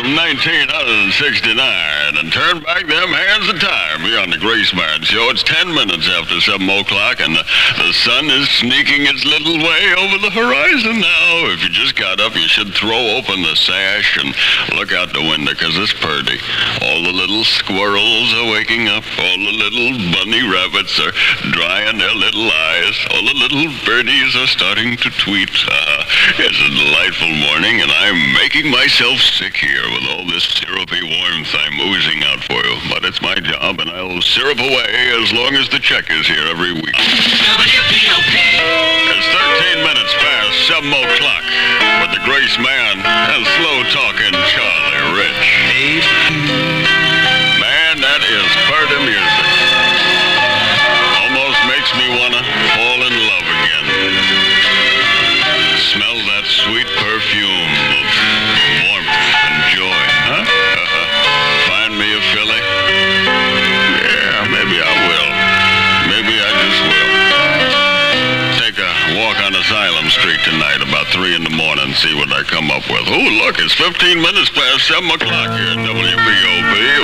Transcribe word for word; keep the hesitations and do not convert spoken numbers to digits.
from nineteen sixty-nine and turn back them hands of time here on the Graceman Show. It's ten minutes after seven o'clock and the, the sun is sneaking its little way over the horizon now. If you just got up, you should throw open the sash and look out the window because it's purty. All the little squirrels are waking up. All the little bunny rabbits are drying their little eyes. All the little birdies are starting to tweet. Uh, it's a delightful morning and I'm making myself sick here with all this syrupy warmth I'm oozing out for you. But it's my job, and I'll syrup away as long as the check is here every week. W P O P. It's thirteen minutes past seven o'clock with the Grace Man and slow-talking Charlie Rich. Man, that is purty music. Almost makes me want to fall in love again. Smell that sweet perfume of warmth and joy, huh? Find me a filly? Yeah, maybe I will. Maybe I just will. Take a walk on Asylum Street tonight about three in the morning and see what I come up with. Oh, look, it's fifteen minutes past seven o'clock here at W P O P.